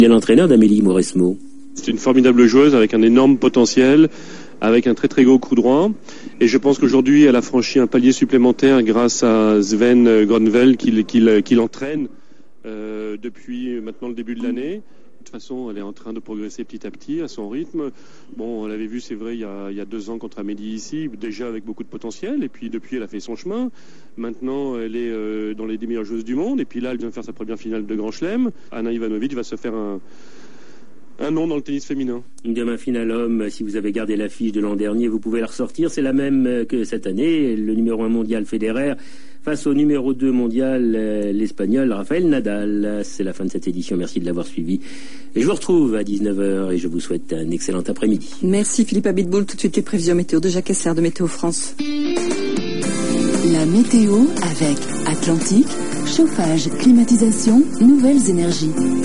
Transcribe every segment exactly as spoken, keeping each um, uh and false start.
Il y a l'entraîneur d'Amélie Mauresmo. C'est une formidable joueuse avec un énorme potentiel, avec un très très gros coup droit. Et je pense qu'aujourd'hui, elle a franchi un palier supplémentaire grâce à Sven Gronvel qui, qui, qui l'entraîne euh, depuis maintenant le début de l'année. De toute façon, elle est en train de progresser petit à petit à son rythme. Bon, on l'avait vu, c'est vrai, il y a, il y a deux ans contre Amélie ici, déjà avec beaucoup de potentiel. Et puis depuis, elle a fait son chemin. Maintenant, elle est euh, dans les dix meilleures joueuses du monde. Et puis là, elle vient faire sa première finale de Grand Chelem. Ana Ivanovic va se faire un, un nom dans le tennis féminin. Demain, finale homme, si vous avez gardé l'affiche de l'an dernier, vous pouvez la ressortir. C'est la même que cette année. Le numéro un mondial Federer face au numéro deux mondial, euh, l'Espagnol Rafael Nadal. C'est la fin de cette édition. Merci de l'avoir suivi. Et je vous retrouve à dix-neuf heures et je vous souhaite un excellent après-midi. Merci Philippe Abitboul. Tout de suite les prévisions météo de Jacques Essler de Météo France. La météo avec Atlantique, chauffage, climatisation, nouvelles énergies.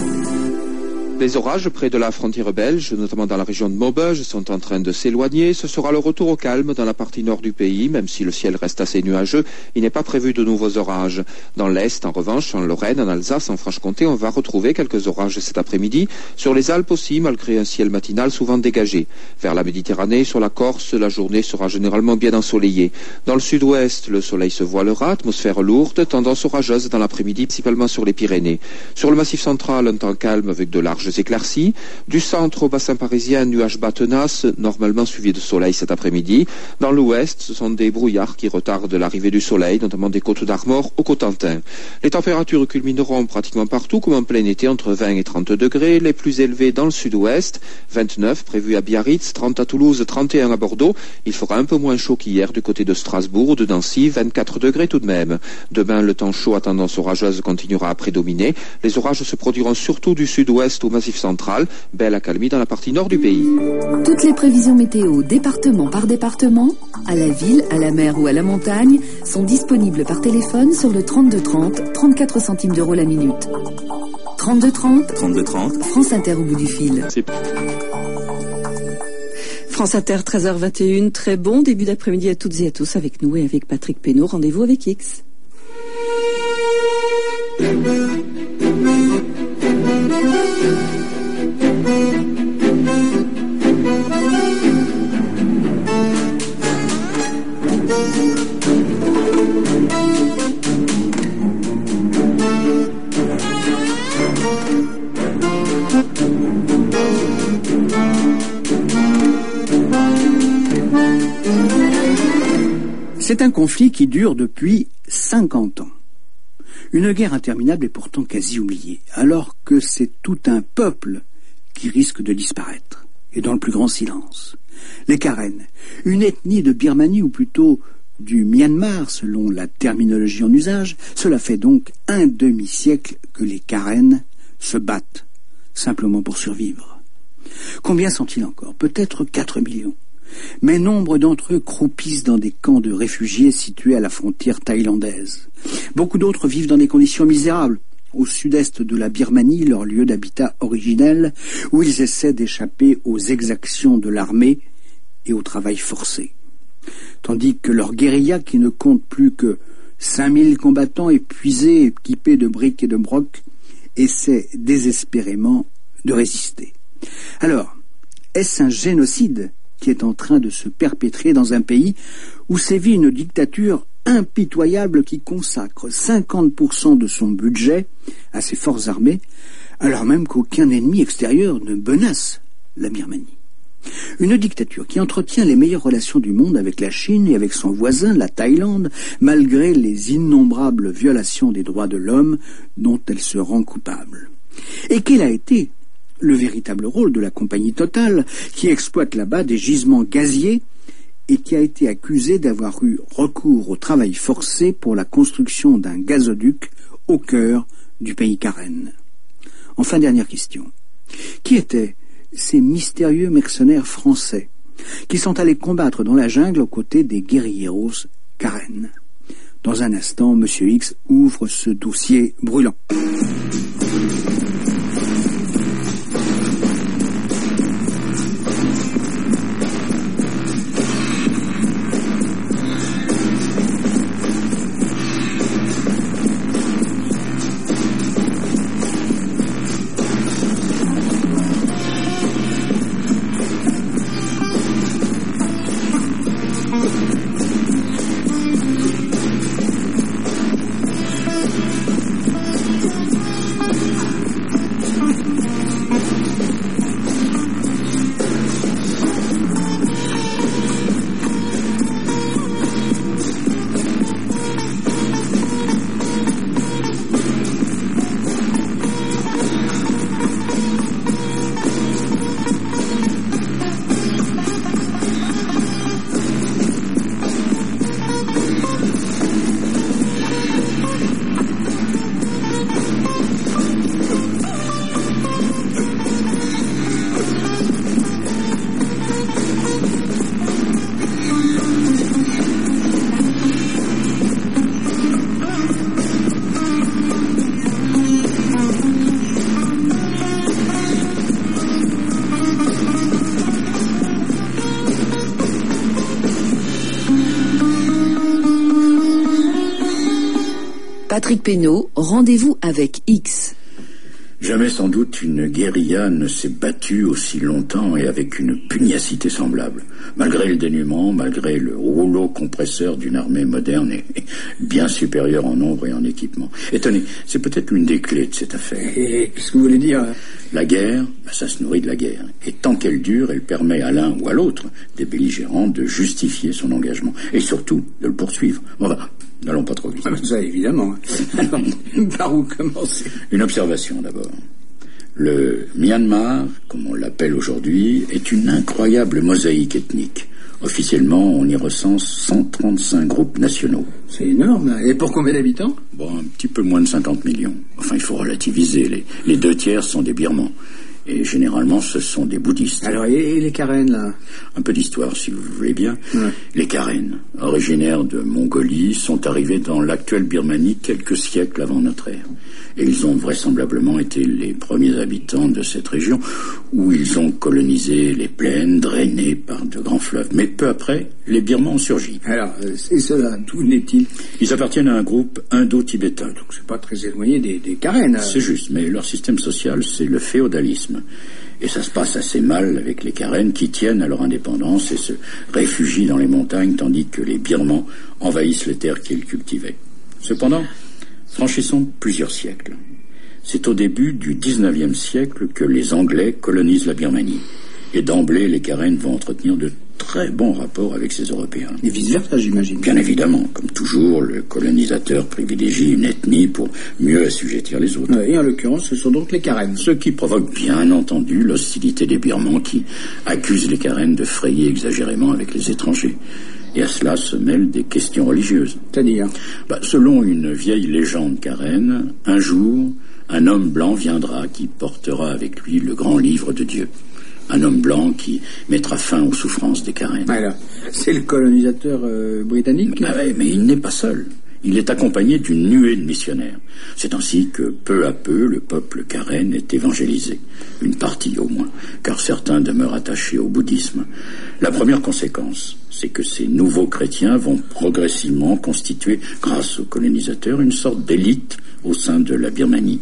Les orages près de la frontière belge, notamment dans la région de Maubeuge, sont en train de s'éloigner. Ce sera le retour au calme dans la partie nord du pays, même si le ciel reste assez nuageux. Il n'est pas prévu de nouveaux orages. Dans l'Est, en revanche, en Lorraine, en Alsace, en Franche-Comté, on va retrouver quelques orages cet après-midi. Sur les Alpes aussi, malgré un ciel matinal souvent dégagé. Vers la Méditerranée, sur la Corse, la journée sera généralement bien ensoleillée. Dans le sud-ouest, le soleil se voilera, atmosphère lourde, tendance orageuse dans l'après-midi, principalement sur les Pyrénées. Sur le Massif central, un temps calme avec de larges éclaircies. Du centre au bassin parisien, nuages bas tenaces, normalement suivis de soleil cet après-midi. Dans l'ouest, ce sont des brouillards qui retardent l'arrivée du soleil, notamment des Côtes d'Armor au Cotentin. Les températures culmineront pratiquement partout, comme en plein été, entre vingt et trente degrés, les plus élevés dans le sud-ouest, vingt-neuf prévus à Biarritz, trente à Toulouse, trente et un à Bordeaux. Il fera un peu moins chaud qu'hier du côté de Strasbourg ou de Nancy, vingt-quatre degrés tout de même. Demain, le temps chaud à tendance orageuse continuera à prédominer. Les orages se produiront surtout du sud-ouest au Massif central, belle accalmie dans la partie nord du pays. Toutes les prévisions météo, département par département, à la ville, à la mer ou à la montagne, sont disponibles par téléphone sur le trente-deux trente, trente-quatre centimes d'euros la minute. trente-deux trente, trente-deux trente, France Inter au bout du fil. C'est... France Inter, treize heures vingt et une. Très bon début d'après-midi à toutes et à tous avec nous et avec Patrick Pénaud. Rendez-vous avec X. C'est un conflit qui dure depuis cinquante ans. Une guerre interminable est pourtant quasi oubliée, alors que c'est tout un peuple qui risque de disparaître, et dans le plus grand silence. Les Karen, une ethnie de Birmanie, ou plutôt du Myanmar, selon la terminologie en usage, cela fait donc un demi-siècle que les Karen se battent, simplement pour survivre. Combien sont-ils encore? Peut-être quatre millions. Mais nombre d'entre eux croupissent dans des camps de réfugiés situés à la frontière thaïlandaise. Beaucoup d'autres vivent dans des conditions misérables, au sud-est de la Birmanie, leur lieu d'habitat originel, où ils essaient d'échapper aux exactions de l'armée et au travail forcé. Tandis que leur guérilla, qui ne compte plus que cinq mille combattants épuisés, équipés de briques et de brocs, essaie désespérément de résister. Alors, est-ce un génocide qui est en train de se perpétrer dans un pays où sévit une dictature impitoyable qui consacre cinquante pour cent de son budget à ses forces armées, alors même qu'aucun ennemi extérieur ne menace la Birmanie? Une dictature qui entretient les meilleures relations du monde avec la Chine et avec son voisin, la Thaïlande, malgré les innombrables violations des droits de l'homme dont elle se rend coupable. Et quel a été le véritable rôle de la compagnie Total, qui exploite là-bas des gisements gaziers et qui a été accusée d'avoir eu recours au travail forcé pour la construction d'un gazoduc au cœur du pays Karen. Enfin, dernière question. Qui étaient ces mystérieux mercenaires français qui sont allés combattre dans la jungle aux côtés des guérilleros Karen? Dans un instant, M. X ouvre ce dossier brûlant. Patrick Pénaud, rendez-vous avec X. Jamais sans doute une guérilla ne s'est battue aussi longtemps et avec une pugnacité semblable. Malgré le dénuement, malgré le rouleau compresseur d'une armée moderne et bien supérieure en nombre et en équipement. Et tenez, c'est peut-être l'une des clés de cette affaire. Et qu'est-ce que vous voulez dire? La guerre, ben ça se nourrit de la guerre. Et tant qu'elle dure, elle permet à l'un ou à l'autre des belligérants de justifier son engagement. Et surtout, de le poursuivre. Bon, ben, n'allons pas trop vite. Ah ben ça, évidemment. Alors, par où commencer? Une observation d'abord. Le Myanmar, comme on l'appelle aujourd'hui, est une incroyable mosaïque ethnique. Officiellement, on y recense cent trente-cinq groupes nationaux. C'est énorme. Et pour combien d'habitants? Bon, un petit peu moins de cinquante millions. Enfin, il faut relativiser. Les, les deux tiers sont des Birmans. Et généralement, ce sont des bouddhistes. Alors, et, et les Karen, là? Un peu d'histoire, si vous voulez bien. Ouais. Les Karen, originaires de Mongolie, sont arrivés dans l'actuelle Birmanie quelques siècles avant notre ère. Et ils ont vraisemblablement été les premiers habitants de cette région où ils ont colonisé les plaines drainées par de grands fleuves. Mais peu après, les Birmans ont surgi. Alors, c'est cela, d'où n'est-il? Ils appartiennent à un groupe indo-tibétain. Donc c'est pas très éloigné des, des Karen. C'est juste, mais leur système social, c'est le féodalisme. Et ça se passe assez mal avec les Karen qui tiennent à leur indépendance et se réfugient dans les montagnes tandis que les Birmans envahissent les terres qu'ils cultivaient. Cependant, franchissons plusieurs siècles. C'est au début du dix-neuvième siècle que les Anglais colonisent la Birmanie. Et d'emblée, les Karen vont entretenir de très bons rapports avec ces Européens. Et vice-versa, j'imagine. Bien évidemment. Comme toujours, le colonisateur privilégie une ethnie pour mieux assujettir les autres. Et en l'occurrence, ce sont donc les Karen. Ce qui provoque bien entendu l'hostilité des Birmans qui accusent les Karen de frayer exagérément avec les étrangers. Et à cela se mêlent des questions religieuses. C'est-à-dire bah, selon une vieille légende Karen, un jour, un homme blanc viendra qui portera avec lui le grand livre de Dieu. Un homme blanc qui mettra fin aux souffrances des Karen. Voilà. C'est le colonisateur euh, britannique. Bah ouais, mais il n'est pas seul. Il est accompagné d'une nuée de missionnaires. C'est ainsi que, peu à peu, le peuple Karen est évangélisé. Une partie au moins, car certains demeurent attachés au bouddhisme. La première conséquence, c'est que ces nouveaux chrétiens vont progressivement constituer, grâce aux colonisateurs, une sorte d'élite au sein de la Birmanie.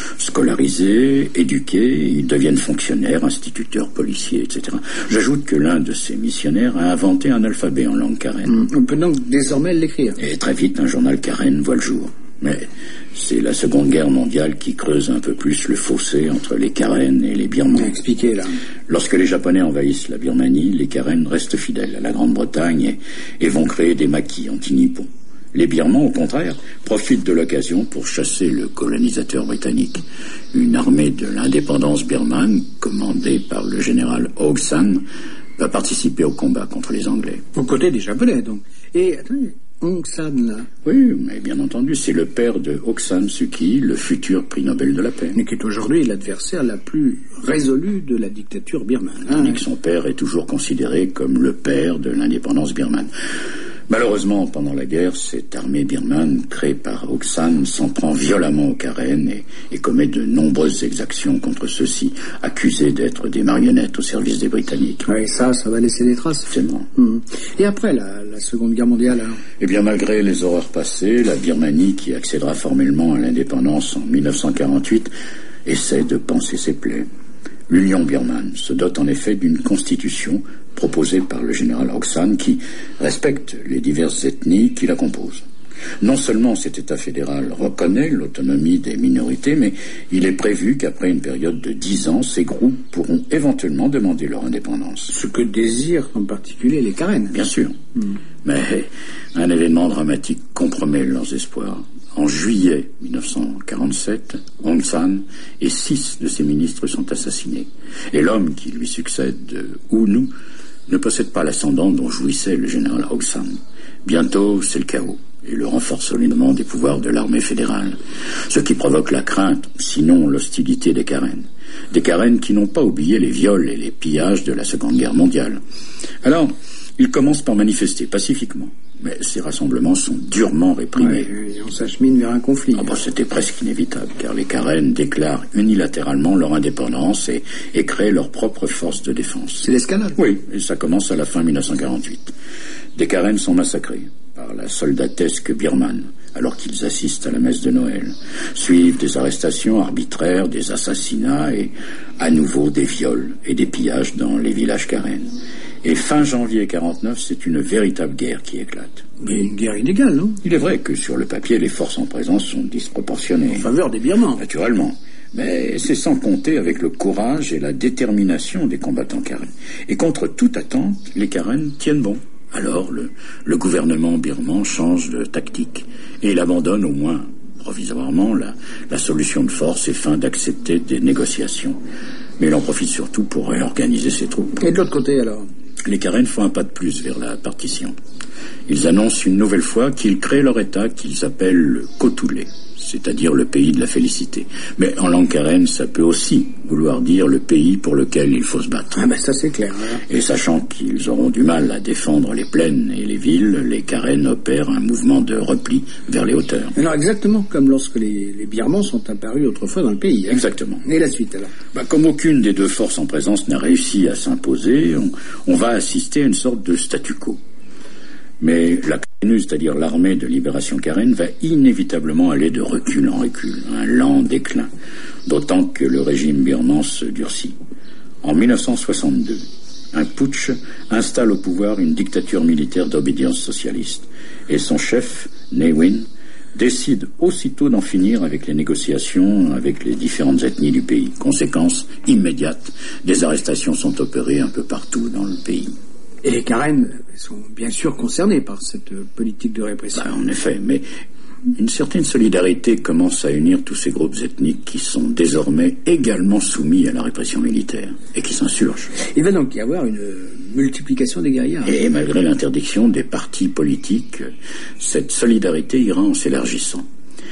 Scolarisés, éduqués, ils deviennent fonctionnaires, instituteurs, policiers, et cetera. J'ajoute que l'un de ces missionnaires a inventé un alphabet en langue karen. Mmh, on peut donc désormais l'écrire. Et très vite, un journal karen voit le jour. Mais c'est la Seconde Guerre mondiale qui creuse un peu plus le fossé entre les Karen et les Birmans. Expliquez, là. Lorsque les Japonais envahissent la Birmanie, les Karen restent fidèles à la Grande-Bretagne et, et vont créer des maquis anti-nippons. Les Birmans, au contraire, profitent de l'occasion pour chasser le colonisateur britannique. Une armée de l'indépendance birmane, commandée par le général Aung San, va participer au combat contre les Anglais. Aux côtés des Japonais, donc. Et, attendez, Aung San, là. Oui, mais bien entendu, c'est le père de Aung San Suu Kyi, le futur prix Nobel de la paix. Mais qui est aujourd'hui l'adversaire la plus résolue de la dictature birmane. Tandis hein. que son père est toujours considéré comme le père de l'indépendance birmane. Malheureusement, pendant la guerre, cette armée birmane, créée par Aung San, s'en prend violemment aux Karen et, et commet de nombreuses exactions contre ceux-ci, accusés d'être des marionnettes au service des Britanniques. Oui, ça, ça va laisser des traces. C'est bon. Mmh. Et après la, la Seconde Guerre mondiale, alors ? Eh bien, malgré les horreurs passées, la Birmanie, qui accédera formellement à l'indépendance en mille neuf cent quarante-huit, essaie de panser ses plaies. L'Union birmane se dote en effet d'une constitution proposée par le général Aung San qui respecte les diverses ethnies qui la composent. Non seulement cet État fédéral reconnaît l'autonomie des minorités, mais il est prévu qu'après une période de dix ans, ces groupes pourront éventuellement demander leur indépendance. Ce que désirent en particulier les Karen. Bien sûr. Mm. Mais un événement dramatique compromet leurs espoirs. En juillet mille neuf cent quarante-sept, Aung San et six de ses ministres sont assassinés. Et l'homme qui lui succède, U Nu, ne possède pas l'ascendant dont jouissait le général Aung San. Bientôt, c'est le chaos et le renforcement des pouvoirs de l'armée fédérale. Ce qui provoque la crainte, sinon l'hostilité des Karen. Des Karen qui n'ont pas oublié les viols et les pillages de la Seconde Guerre mondiale. Alors, ils commencent par manifester pacifiquement. Mais ces rassemblements sont durement réprimés. Ouais, on s'achemine vers un conflit. Ah bon, c'était presque inévitable, car les Karen déclarent unilatéralement leur indépendance et, et créent leur propre force de défense. C'est l'escalade. Oui, et ça commence à la fin mille neuf cent quarante-huit. Des Karen sont massacrés par la soldatesque birmane. alors qu'ils assistent à la messe de Noël. Suivent des arrestations arbitraires, des assassinats et à nouveau des viols et des pillages dans les villages Karen. Et fin janvier quarante-neuf, c'est une véritable guerre qui éclate. Mais une guerre illégale, non? Il est vrai que sur le papier, les forces en présence sont disproportionnées. En faveur des Birmans. Naturellement. Mais c'est sans compter avec le courage et la détermination des combattants Karen. Et contre toute attente, les Karen tiennent bon. Alors, le, le gouvernement birman change de tactique. Et il abandonne au moins, provisoirement, la, la solution de force et fin d'accepter des négociations. Mais il en profite surtout pour réorganiser ses troupes. Et de l'autre côté, alors? Les Karen font un pas de plus vers la partition. Ils annoncent une nouvelle fois qu'ils créent leur État qu'ils appellent le Kotulé, c'est-à-dire le pays de la félicité. Mais en langue karen, ça peut aussi vouloir dire le pays pour lequel il faut se battre. Ah ben ça c'est clair. Hein. Et sachant qu'ils auront du mal à défendre les plaines et les villes, les Karen opèrent un mouvement de repli vers les hauteurs. Alors exactement comme lorsque les, les Birmans sont apparus autrefois dans le pays. Hein. Exactement. Et la suite alors? Bah, comme aucune des deux forces en présence n'a réussi à s'imposer, on, on va assister à une sorte de statu quo. Mais la K N U, c'est-à-dire l'armée de libération Karen, va inévitablement aller de recul en recul, un lent déclin, d'autant que le régime birman se durcit. En mille neuf cent soixante-deux, un putsch installe au pouvoir une dictature militaire d'obédience socialiste, et son chef, Ne Win, décide aussitôt d'en finir avec les négociations avec les différentes ethnies du pays. Conséquence immédiate, des arrestations sont opérées un peu partout dans le pays. Et les Karen sont bien sûr concernés par cette politique de répression. Ben, en effet, mais une certaine solidarité commence à unir tous ces groupes ethniques qui sont désormais également soumis à la répression militaire et qui s'insurgent. Il va donc y avoir une multiplication des guérillas. Et malgré l'interdiction des partis politiques, cette solidarité ira en s'élargissant.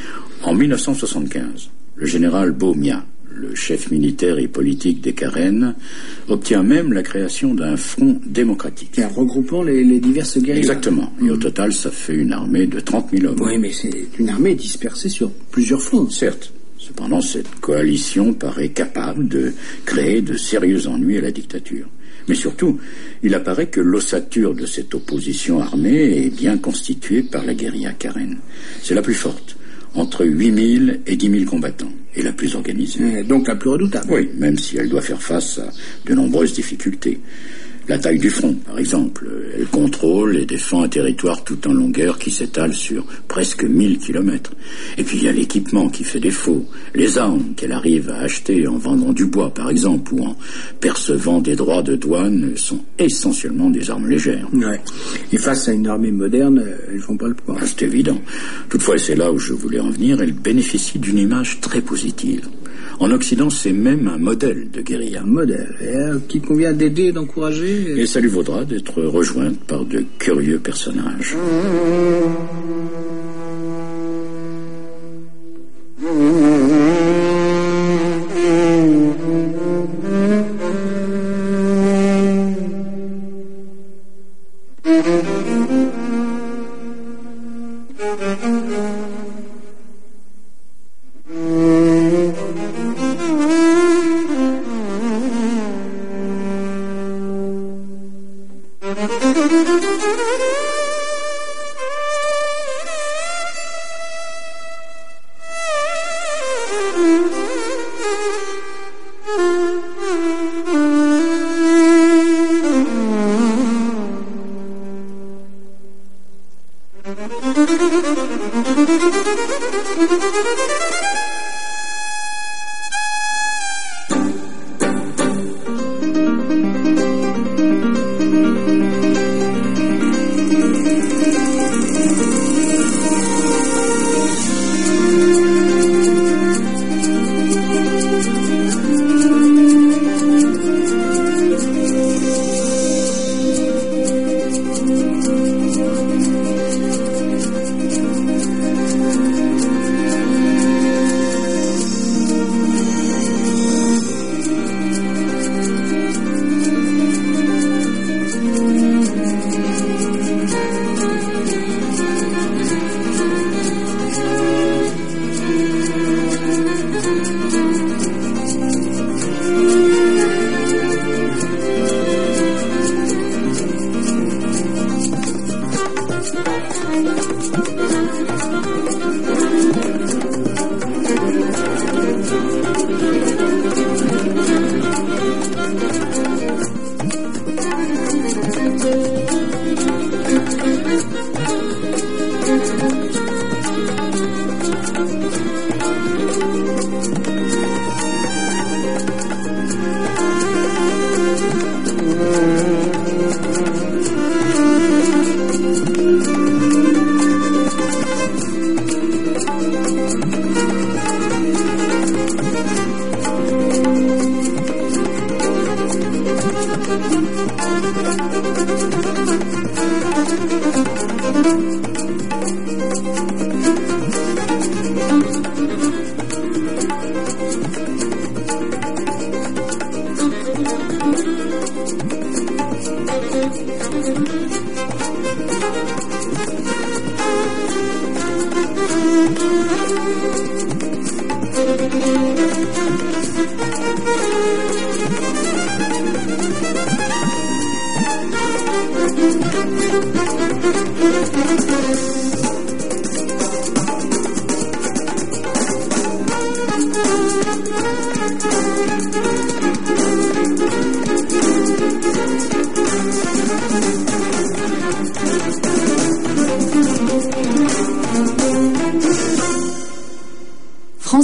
En mille neuf cent soixante-quinze, le général Bawumia, le chef militaire et politique des Karen, obtient même la création d'un front démocratique. Et regroupant les, les diverses guérillas. Exactement. Et mmh. au total, ça fait une armée de trente mille hommes. Oui, mais c'est une armée dispersée sur plusieurs fronts. Certes. Cependant, cette coalition paraît capable de créer de sérieux ennuis à la dictature. Mais surtout, il apparaît que l'ossature de cette opposition armée est bien constituée par la guérilla Karen. C'est la plus forte, entre huit mille et dix mille combattants, et la plus organisée. Et donc la plus redoutable. Oui, même si elle doit faire face à de nombreuses difficultés. La taille du front, par exemple. Elle contrôle et défend un territoire tout en longueur qui s'étale sur presque mille kilomètres. Et puis il y a l'équipement qui fait défaut, les armes qu'elle arrive à acheter en vendant du bois, par exemple, ou en percevant des droits de douane, sont essentiellement des armes légères. Ouais. Et face à une armée moderne, elles font pas le poids. Ah, c'est évident. Toutefois, et c'est là où je voulais en venir, elle bénéficie d'une image très positive. En Occident, c'est même un modèle de guérilla. Un modèle, et, euh, qui convient d'aider et d'encourager. Et ça lui vaudra d'être rejointe par de curieux personnages.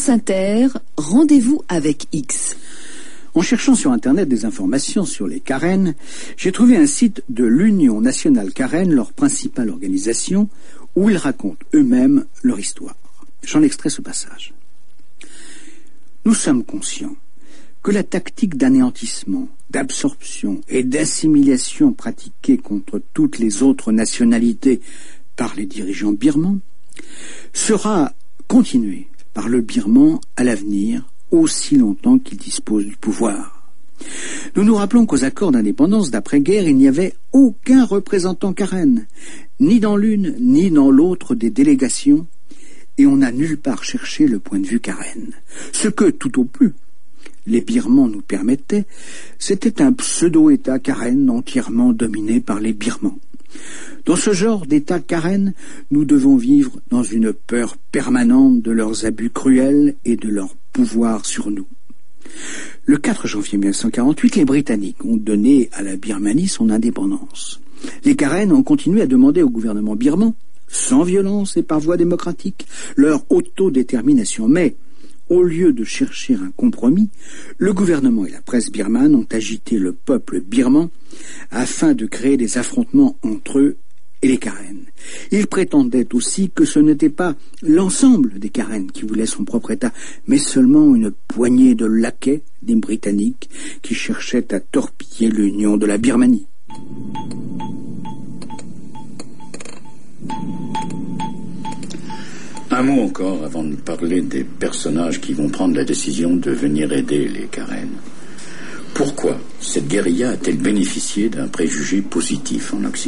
France Inter, rendez-vous avec X. En cherchant sur Internet des informations sur les Karen, j'ai trouvé un site de l'Union nationale Karen, leur principale organisation, où ils racontent eux-mêmes leur histoire. J'en extrais ce passage. Nous sommes conscients que la tactique d'anéantissement, d'absorption et d'assimilation pratiquée contre toutes les autres nationalités par les dirigeants birmans sera continuée par le Birman à l'avenir, aussi longtemps qu'il dispose du pouvoir. Nous nous rappelons qu'aux accords d'indépendance d'après-guerre, il n'y avait aucun représentant Karen, ni dans l'une ni dans l'autre des délégations, et on n'a nulle part cherché le point de vue Karen. Ce que, tout au plus, les Birmans nous permettaient, c'était un pseudo-État Karen entièrement dominé par les Birmans. Dans ce genre d'État Karen, nous devons vivre dans une peur permanente de leurs abus cruels et de leur pouvoir sur nous. Le quatre janvier mille neuf cent quarante-huit, les Britanniques ont donné à la Birmanie son indépendance. Les Karen ont continué à demander au gouvernement birman, sans violence et par voie démocratique, leur autodétermination. Mais, au lieu de chercher un compromis, le gouvernement et la presse birmane ont agité le peuple birman afin de créer des affrontements entre eux et les Karen. Ils prétendaient aussi que ce n'était pas l'ensemble des Karen qui voulaient son propre État, mais seulement une poignée de laquais des Britanniques qui cherchaient à torpiller l'union de la Birmanie. Un mot encore avant de parler des personnages qui vont prendre la décision de venir aider les Karen. Pourquoi cette guérilla a-t-elle bénéficié d'un préjugé positif en Occident ?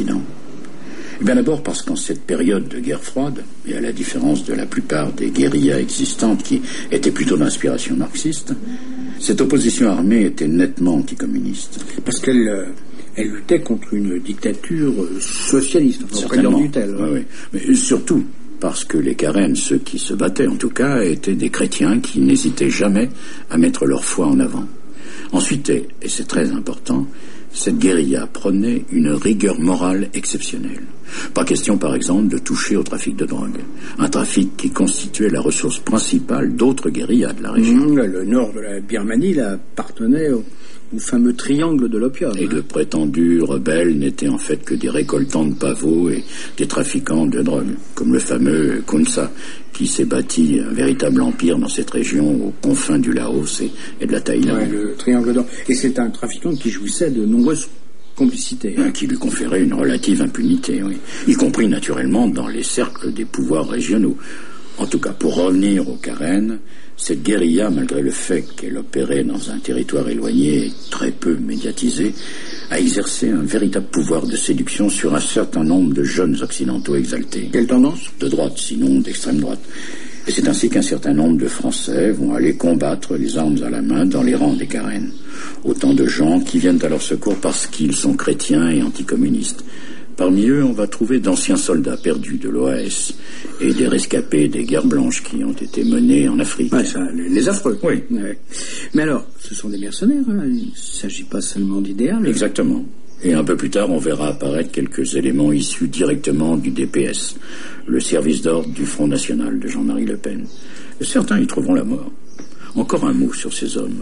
Eh bien d'abord parce qu'en cette période de guerre froide, et à la différence de la plupart des guérillas existantes qui étaient plutôt d'inspiration marxiste, cette opposition armée était nettement anticommuniste. Parce qu'elle euh, elle luttait contre une dictature socialiste, enfin, président du tel. Oui, oui. Mais surtout parce que les Karen, ceux qui se battaient en tout cas, étaient des chrétiens qui n'hésitaient jamais à mettre leur foi en avant. Ensuite, et, et c'est très important, cette guérilla prônait une rigueur morale exceptionnelle. Pas question, par exemple, de toucher au trafic de drogue. Un trafic qui constituait la ressource principale d'autres guérillas de la région. Mmh, le nord de la Birmanie là, appartenait au, au fameux triangle de l'opium. Et hein. de prétendus rebelles n'étaient en fait que des récoltants de pavots et des trafiquants de drogue, comme le fameux Khunsa, qui s'est bâti un véritable empire dans cette région aux confins du Laos et, et de la Thaïlande. Ouais, le triangle d'or. Et c'est un trafiquant qui jouissait de nombreuses complicités. Hein. Qui lui conférait une relative impunité, oui. Y compris naturellement dans les cercles des pouvoirs régionaux. En tout cas, pour revenir aux Karen, cette guérilla, malgré le fait qu'elle opérait dans un territoire éloigné et très peu médiatisé, a exercé un véritable pouvoir de séduction sur un certain nombre de jeunes occidentaux exaltés. Quelle tendance ? De droite, sinon d'extrême droite. Et c'est ainsi qu'un certain nombre de Français vont aller combattre les armes à la main dans les rangs des Karen. Autant de gens qui viennent à leur secours parce qu'ils sont chrétiens et anticommunistes. Parmi eux, on va trouver d'anciens soldats perdus de l'O A S et des rescapés des guerres blanches qui ont été menées en Afrique. Ouais, ça, les, les affreux. Oui. Ouais. Mais alors, ce sont des mercenaires, hein. Il ne s'agit pas seulement d'idéal. Exactement. Et un peu plus tard, on verra apparaître quelques éléments issus directement du D P S, le service d'ordre du Front National de Jean-Marie Le Pen. Et certains y trouveront la mort. Encore un mot sur ces hommes.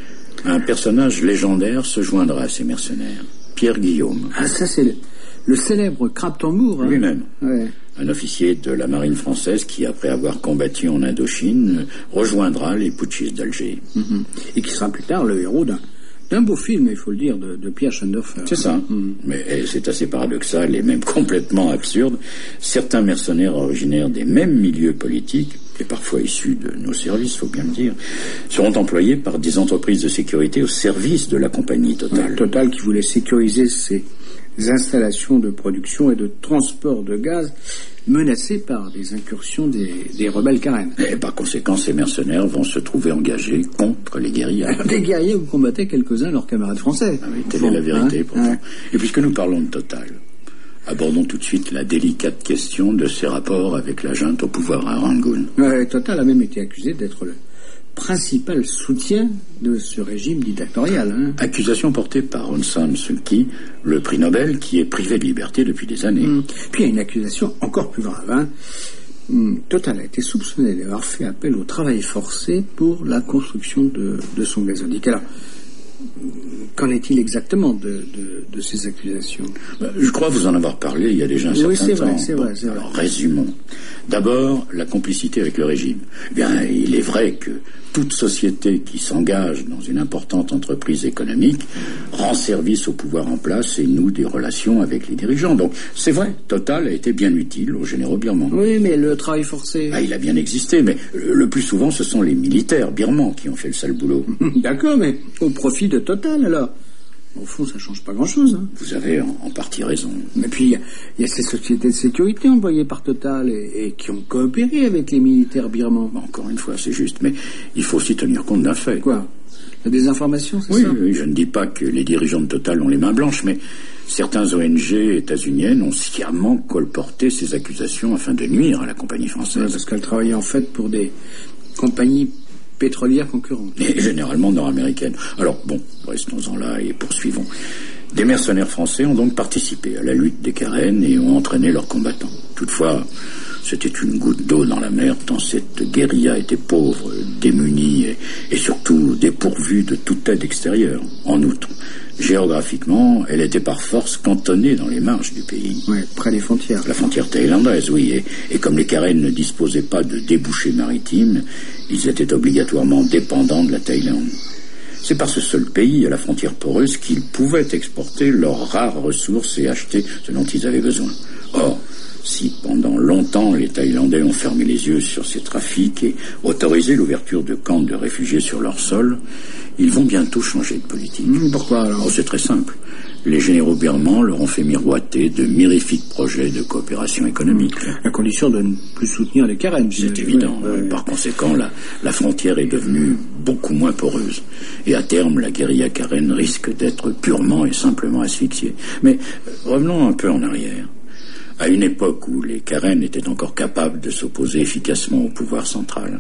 Un personnage légendaire se joindra à ces mercenaires. Pierre Guillaume. Ah, ça c'est le, le célèbre crabe-tambour. Hein. Lui-même. Ouais. Un officier de la marine française qui, après avoir combattu en Indochine, rejoindra les putschistes d'Alger. Mm-hmm. Et qui sera plus tard le héros d'un d'un beau film, il faut le dire, de, de Pierre Schoendoerffer. C'est ça. Mm. Mais c'est assez paradoxal et même complètement absurde. Certains mercenaires originaires des mêmes milieux politiques, et parfois issus de nos services, faut bien le dire, seront employés par des entreprises de sécurité au service de la compagnie Total. Ouais, Total qui voulait sécuriser ses installations de production et de transport de gaz menacées par des incursions des, des rebelles Karen. Et par conséquent, ces mercenaires vont se trouver engagés contre les guérillas. Des guerriers où combattaient quelques-uns leurs camarades français. Ah oui, telle est la vérité. Hein, ouais. Et puisque nous parlons de Total, abordons tout de suite la délicate question de ses rapports avec la junte au pouvoir à Rangoon. Ouais, Total a même été accusé d'être le principal soutien de ce régime dictatorial. Hein. Accusation portée par Aung San Suu Kyi, le prix Nobel, qui est privé de liberté depuis des années. Mmh. Puis il y a une accusation encore plus grave. Hein. hum, Total a été soupçonné d'avoir fait appel au travail forcé pour la construction de, de son gazoduc. Alors, qu'en est-il exactement de, de, de ces accusations? Je crois vous en avoir parlé il y a déjà un certain oui, c'est temps. Vrai, c'est vrai, c'est vrai. Alors, résumons. D'abord, la complicité avec le régime. Eh bien, il est vrai que toute société qui s'engage dans une importante entreprise économique rend service au pouvoir en place et noue des relations avec les dirigeants. Donc, c'est vrai, Total a été bien utile aux généraux birmans. Oui, mais le travail forcé... Ah, il a bien existé, mais le plus souvent, ce sont les militaires birmans qui ont fait le sale boulot. D'accord, mais au profit de Total, alors. Au fond, ça change pas grand-chose. Hein. Vous avez en, en partie raison. Et puis, il y, y a ces sociétés de sécurité envoyées par Total et, et qui ont coopéré avec les militaires birmans. Bon, encore une fois, c'est juste, mais il faut aussi tenir compte d'un fait. Quoi? Il y a des informations, c'est oui, ça? Oui, je ne dis pas que les dirigeants de Total ont les mains blanches, mais certains O N G états-uniennes ont sciemment colporté ces accusations afin de nuire à la compagnie française. Ouais, parce qu'elle travaillait en fait pour des compagnies pétrolières concurrentes. Et généralement nord-américaines. Alors, bon, restons-en là et poursuivons. Des mercenaires français ont donc participé à la lutte des Karen et ont entraîné leurs combattants. Toutefois, c'était une goutte d'eau dans la mer tant cette guérilla était pauvre, démunie et, et surtout dépourvue de toute aide extérieure. En outre, géographiquement, elle était par force cantonnée dans les marges du pays. Oui, près des frontières. La frontière thaïlandaise, oui. Et, et comme les Karen ne disposaient pas de débouchés maritimes, ils étaient obligatoirement dépendants de la Thaïlande. C'est par ce seul pays, à la frontière poreuse, qu'ils pouvaient exporter leurs rares ressources et acheter ce dont ils avaient besoin. Or, si pendant longtemps les Thaïlandais ont fermé les yeux sur ces trafics et autorisé l'ouverture de camps de réfugiés sur leur sol, ils vont bientôt changer de politique. Mmh, pourquoi alors? Oh, c'est très simple. Les généraux birmans leur ont fait miroiter de mirifiques projets de coopération économique. À condition de ne plus soutenir les Karen. C'est évident. Ouais, ouais. Par conséquent, la, la frontière est devenue beaucoup moins poreuse. Et à terme, la guérilla Karen risque d'être purement et simplement asphyxiée. Mais revenons un peu en arrière. À une époque où les Karen étaient encore capables de s'opposer efficacement au pouvoir central.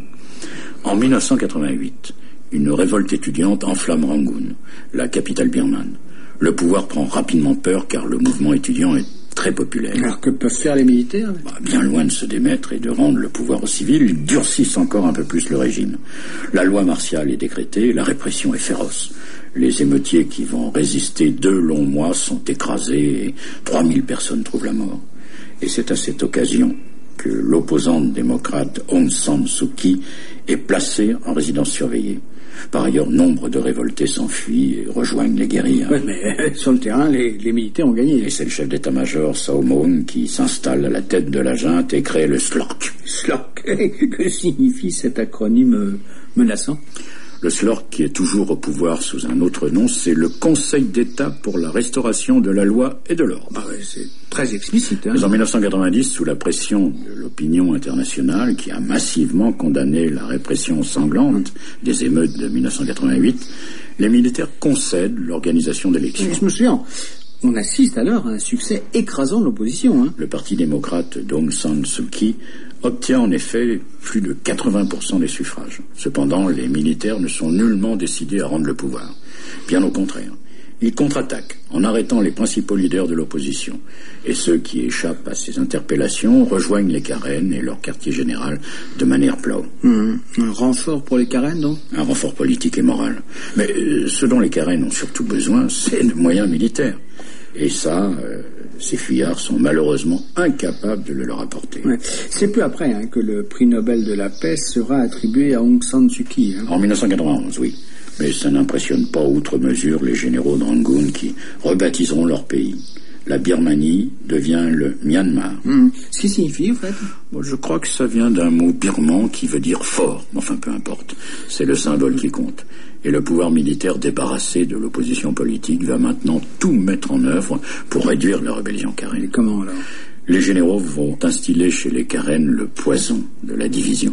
En mille neuf cent quatre-vingt-huit, une révolte étudiante enflamme Rangoon, la capitale birmane. Le pouvoir prend rapidement peur car le mouvement étudiant est très populaire. Alors que peuvent faire les militaires? Bah, bien loin de se démettre et de rendre le pouvoir aux civils, ils durcissent encore un peu plus le régime. La loi martiale est décrétée, la répression est féroce. Les émeutiers qui vont résister deux longs mois sont écrasés et trois mille personnes trouvent la mort. Et c'est à cette occasion que l'opposante démocrate Aung San Suu Kyi est placée en résidence surveillée. Par ailleurs, nombre de révoltés s'enfuient et rejoignent les guérillas. Oui, mais sur le terrain, les, les militaires ont gagné. Et c'est le chef d'état-major Sao Moon qui s'installe à la tête de la junte et crée le S L O C. S L O C, que signifie cet acronyme menaçant? Le S L O C, qui est toujours au pouvoir sous un autre nom, c'est le Conseil d'État pour la restauration de la loi et de l'ordre. Ah ouais, c'est très explicite. Hein. Mais en mille neuf cent quatre-vingt-dix, sous la pression de l'opinion internationale, qui a massivement condamné la répression sanglante des émeutes de mille neuf cent quatre-vingt-huit, les militaires concèdent l'organisation d'élections. Je me souviens. On assiste alors à un succès écrasant de l'opposition. Hein. Le parti démocrate d'Aung San Suu Kyi obtient en effet plus de quatre-vingts pour cent des suffrages. Cependant, les militaires ne sont nullement décidés à rendre le pouvoir. Bien au contraire. Ils contre-attaquent en arrêtant les principaux leaders de l'opposition. Et ceux qui échappent à ces interpellations rejoignent les Karen et leur quartier général de manière plow. Mmh. Un renfort pour les Karen, donc? Un renfort politique et moral. Mais euh, ce dont les Karen ont surtout besoin, c'est de moyens militaires. Et ça, euh, ces fuyards sont malheureusement incapables de le leur apporter. Ouais. C'est peu après hein, que le prix Nobel de la paix sera attribué à Aung San Suu Kyi. Hein. En mille neuf cent quatre-vingt-onze, oui. Mais ça n'impressionne pas outre mesure les généraux de Rangoon qui rebaptiseront leur pays. La Birmanie devient le Myanmar. Mmh. Ce qui signifie, en fait? Bon, je crois que ça vient d'un mot birman qui veut dire fort. Enfin, peu importe. C'est le symbole qui compte. Et le pouvoir militaire débarrassé de l'opposition politique va maintenant tout mettre en œuvre pour réduire la rébellion Karen. Et comment alors? Les généraux vont instiller chez les Karen le poison de la division.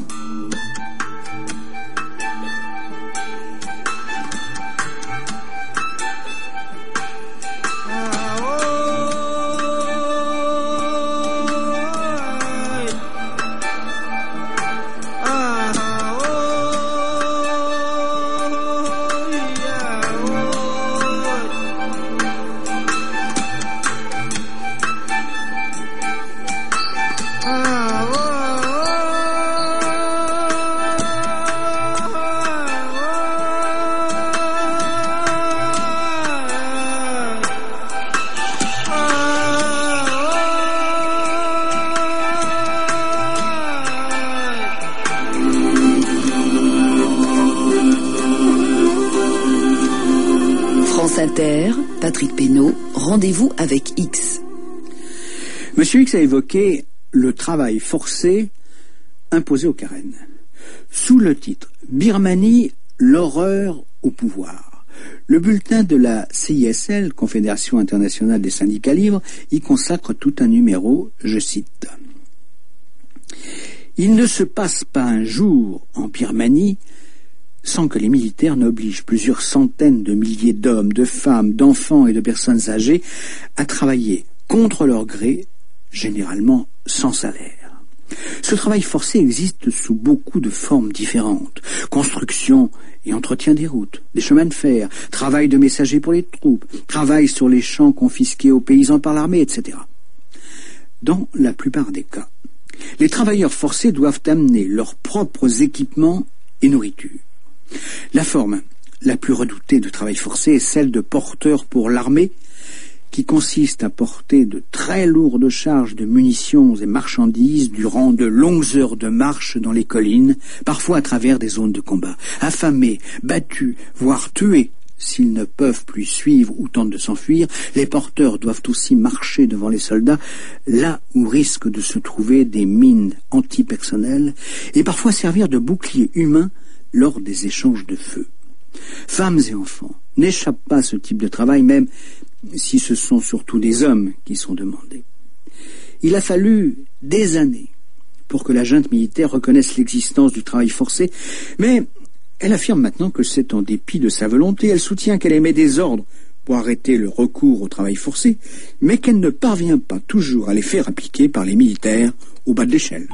Oh, France Inter, Patrick Pénaud, rendez-vous avec X. Monsieur X a évoqué le travail forcé imposé au Karen. Sous le titre « Birmanie, l'horreur au pouvoir », le bulletin de la C I S L, Confédération internationale des syndicats libres, y consacre tout un numéro, je cite. « Il ne se passe pas un jour en Birmanie sans que les militaires n'obligent plusieurs centaines de milliers d'hommes, de femmes, d'enfants et de personnes âgées à travailler contre leur gré, généralement sans salaire. Ce travail forcé existe sous beaucoup de formes différentes. Construction et entretien des routes, des chemins de fer, travail de messagers pour les troupes, travail sur les champs confisqués aux paysans par l'armée, et cetera. Dans la plupart des cas, les travailleurs forcés doivent amener leurs propres équipements et nourriture. La forme la plus redoutée de travail forcé est celle de porteur pour l'armée, qui consiste à porter de très lourdes charges de munitions et marchandises durant de longues heures de marche dans les collines, parfois à travers des zones de combat. Affamés, battus, voire tués, s'ils ne peuvent plus suivre ou tentent de s'enfuir, les porteurs doivent aussi marcher devant les soldats, là où risquent de se trouver des mines antipersonnelles, et parfois servir de bouclier humain lors des échanges de feu. Femmes et enfants n'échappent pas à ce type de travail, même si ce sont surtout des hommes qui sont demandés. Il a fallu des années pour que la junte militaire reconnaisse l'existence du travail forcé, mais elle affirme maintenant que c'est en dépit de sa volonté. Elle soutient qu'elle émet des ordres pour arrêter le recours au travail forcé, mais qu'elle ne parvient pas toujours à les faire appliquer par les militaires au bas de l'échelle.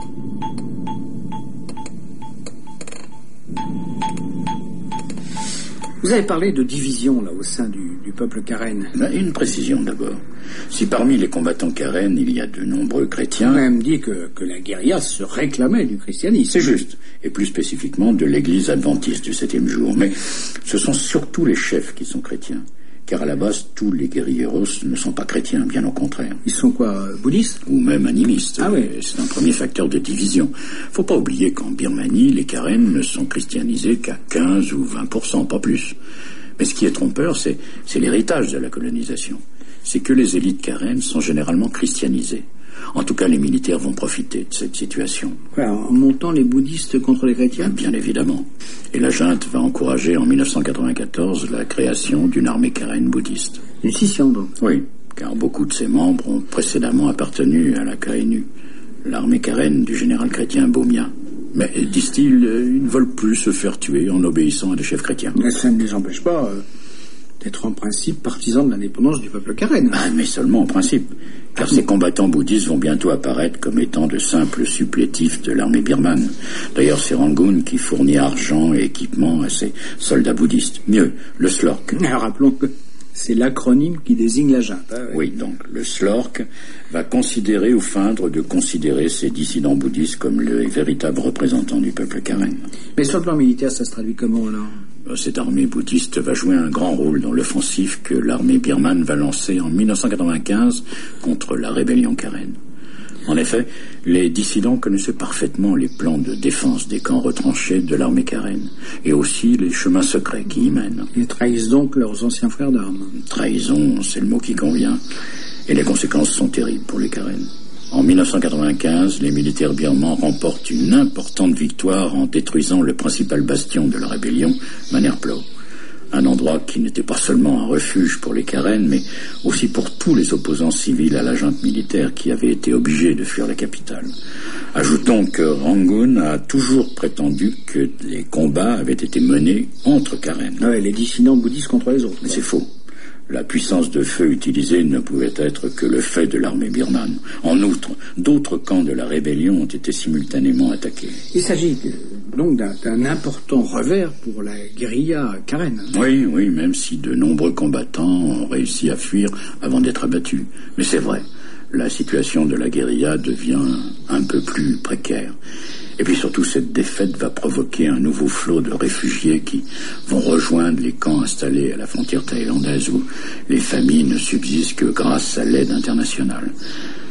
Vous avez parlé de division là au sein du, du peuple Karen. Une précision d'abord. Si parmi les combattants Karen il y a de nombreux chrétiens... On a même dit que, que la guérilla se réclamait du christianisme. C'est juste, et plus spécifiquement de l'église adventiste du septième jour. Mais ce sont surtout les chefs qui sont chrétiens. Car à la base, tous les guérilleros ne sont pas chrétiens, bien au contraire. Ils sont quoi, bouddhistes? Ou même animistes. Ah oui. C'est un premier facteur de division. Faut pas oublier qu'en Birmanie, les Karen ne sont christianisés qu'à quinze ou vingt pour cent, pas plus. Mais ce qui est trompeur, c'est, c'est l'héritage de la colonisation. C'est que les élites Karen sont généralement christianisées. En tout cas, les militaires vont profiter de cette situation. Ouais, en montant les bouddhistes contre les chrétiens? Bien évidemment. Et la junte va encourager en mille neuf cent quatre-vingt-quatorze la création d'une armée Karen bouddhiste. Une scission donc? Oui, car beaucoup de ses membres ont précédemment appartenu à la K N U, l'armée Karen du général chrétien Bomia. Mais, disent-ils, ils ne veulent plus se faire tuer en obéissant à des chefs chrétiens. Mais ça ne les empêche pas euh, d'être en principe partisans de l'indépendance du peuple Karen. Ah, mais seulement en principe. Car ces combattants bouddhistes vont bientôt apparaître comme étant de simples supplétifs de l'armée birmane. D'ailleurs, c'est Rangoon qui fournit argent et équipement à ces soldats bouddhistes. Mieux, le S L O R C. Mais rappelons que c'est l'acronyme qui désigne la junte. Hein, oui. oui, donc le S L O R C va considérer ou feindre de considérer ces dissidents bouddhistes comme les véritables représentants du peuple Karen. Mais sur le plan militaire, ça se traduit comment, là? Cette armée bouddhiste va jouer un grand rôle dans l'offensive que l'armée birmane va lancer en mille neuf cent quatre-vingt-quinze contre la rébellion Karen. En effet, les dissidents connaissaient parfaitement les plans de défense des camps retranchés de l'armée Karen, et aussi les chemins secrets qui y mènent. Ils trahissent donc leurs anciens frères d'armes. Trahison, c'est le mot qui convient, et les conséquences sont terribles pour les Karen. En mille neuf cent quatre-vingt-quinze, les militaires birmans remportent une importante victoire en détruisant le principal bastion de la rébellion, Manerplow. Un endroit qui n'était pas seulement un refuge pour les Karen, mais aussi pour tous les opposants civils à la junte militaire qui avaient été obligés de fuir la capitale. Ajoutons que Rangoon a toujours prétendu que les combats avaient été menés entre Karen. Ah ouais, les dissidents bouddhistes contre les autres. Mais c'est faux. La puissance de feu utilisée ne pouvait être que le fait de l'armée birmane. En outre, d'autres camps de la rébellion ont été simultanément attaqués. Il s'agit donc d'un, d'un important revers pour la guérilla Karen. Oui, oui, même si de nombreux combattants ont réussi à fuir avant d'être abattus. Mais c'est vrai, la situation de la guérilla devient un peu plus précaire. Et puis surtout, cette défaite va provoquer un nouveau flot de réfugiés qui vont rejoindre les camps installés à la frontière thaïlandaise où les familles ne subsistent que grâce à l'aide internationale.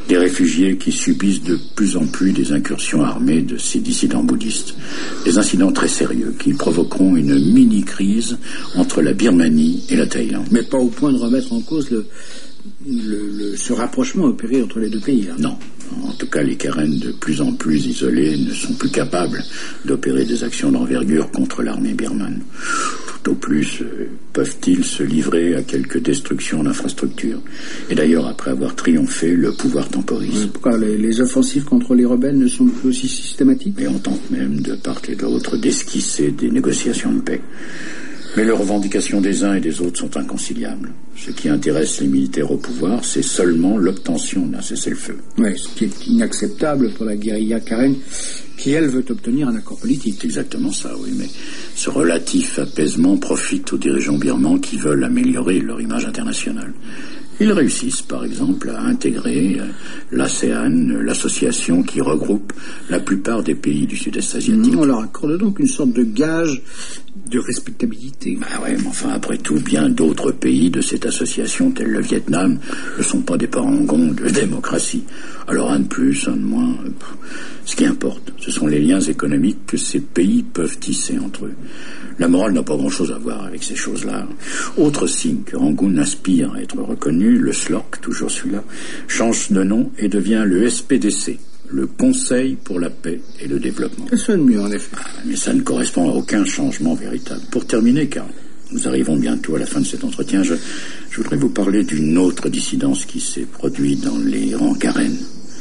Des réfugiés qui subissent de plus en plus des incursions armées de ces dissidents bouddhistes. Des incidents très sérieux qui provoqueront une mini-crise entre la Birmanie et la Thaïlande. Mais pas au point de remettre en cause le, le, le, ce rapprochement opéré entre les deux pays. Là. Non. En tout cas, les Karen, de plus en plus isolés, ne sont plus capables d'opérer des actions d'envergure contre l'armée birmane. Tout au plus euh, peuvent-ils se livrer à quelques destructions d'infrastructures. Et d'ailleurs, après avoir triomphé, le pouvoir temporise. Pourquoi les, les offensives contre les rebelles ne sont plus aussi systématiques? Et on tente même, de part et d'autre, d'esquisser des négociations de paix. Mais les revendications des uns et des autres sont inconciliables. Ce qui intéresse les militaires au pouvoir, c'est seulement l'obtention d'un cessez-le-feu. Oui, ce qui est inacceptable pour la guérilla Karen, qui, elle, veut obtenir un accord politique. C'est exactement ça, oui, mais ce relatif apaisement profite aux dirigeants birmans qui veulent améliorer leur image internationale. Ils réussissent, par exemple, à intégrer l'ASEAN, l'association qui regroupe la plupart des pays du sud-est asiatique. On leur accorde donc une sorte de gage de respectabilité. Ah ouais, mais enfin, après tout, bien d'autres pays de cette association, tels le Vietnam, ne sont pas des parangons de démocratie. Alors un de plus, un de moins, ce qui importe, ce sont les liens économiques que ces pays peuvent tisser entre eux. La morale n'a pas grand-chose à voir avec ces choses-là. Autre signe que Rangoon aspire à être reconnu, le S L O C, toujours celui-là, change de nom et devient le S P D C, le Conseil pour la paix et le développement. Ça sonne mieux, en effet. Ah, mais ça ne correspond à aucun changement véritable. Pour terminer, car nous arrivons bientôt à la fin de cet entretien, je, je voudrais vous parler d'une autre dissidence qui s'est produite dans les rangs Karen.